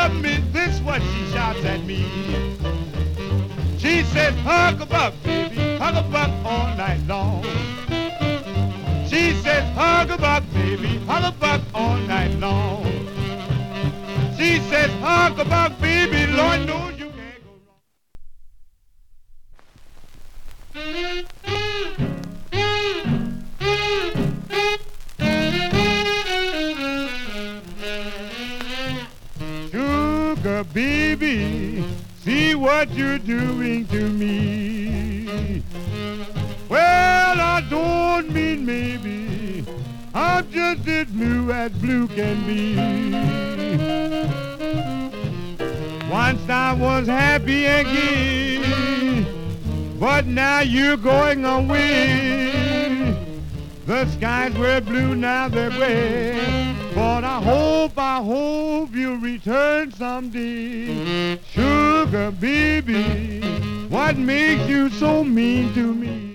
love me, this what she shouts at me. She says, hug a buck, baby, hug a buck all night long. She says, hug a buck, baby, hug a buck all night long. She says, hug a buck, baby, Lord knows you can't go wrong. Sugar baby, see what you're doing to me. Well, I don't mean maybe, I'm just as blue can be. Once I was happy again, but now you're going away. The skies were blue, now they're gray. But I hope you'll return someday. Sugar baby, what makes you so mean to me?